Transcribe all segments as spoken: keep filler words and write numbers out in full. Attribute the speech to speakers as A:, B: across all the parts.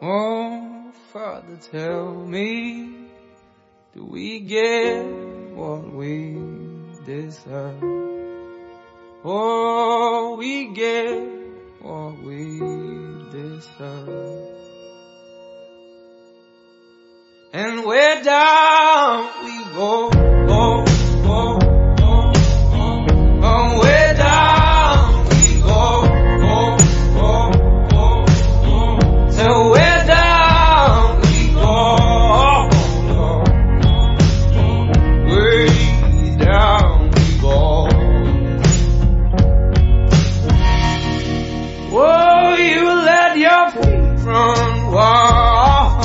A: Oh, Father, tell me, do we get what we deserve? Oh, we get what we deserve. And where down we go, go, go, go, go. Oh, where down we go, go, go, go, go. So where down we go, way down we go. Oh, you let your feet run wild.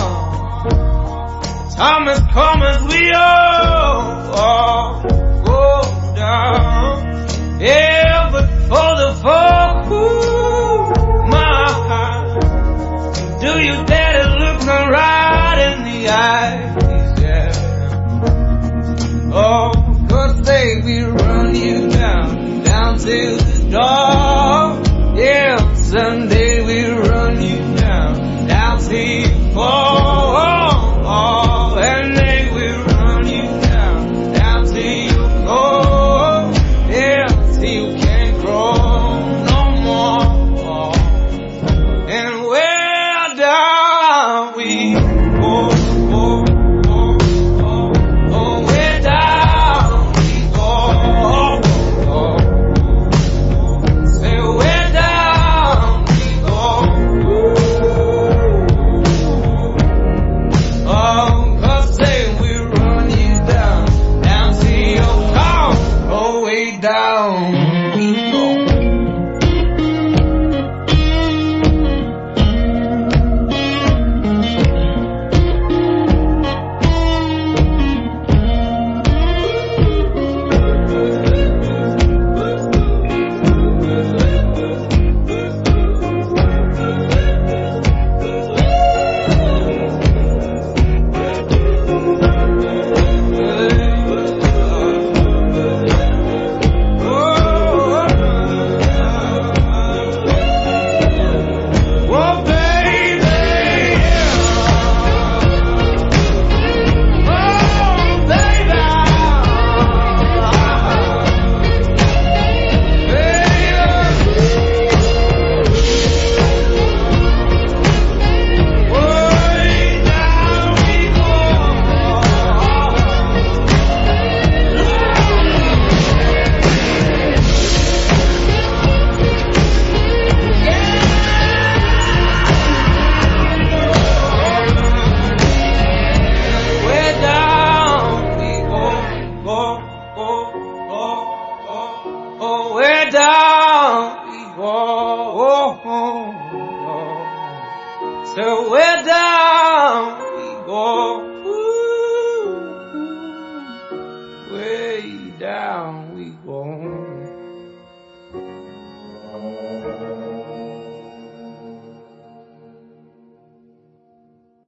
A: Time has come as we all, all go down. Yeah, but for the fall, ooh, my heart, do you dare to look me right in the eyes? Yeah. Oh, 'cause they will run you down, down to the door. Yeah, someday we'll run you down, down to you fall. Oh, and they will run you down, down till you go, yeah, till you can't grow no more. And where down we go, go, go, go, oh, where down we go, go, go. Say where down we go, oh. Down we go. Oh, where down we go, oh, oh, oh. So where down we go, ooh, way down we go.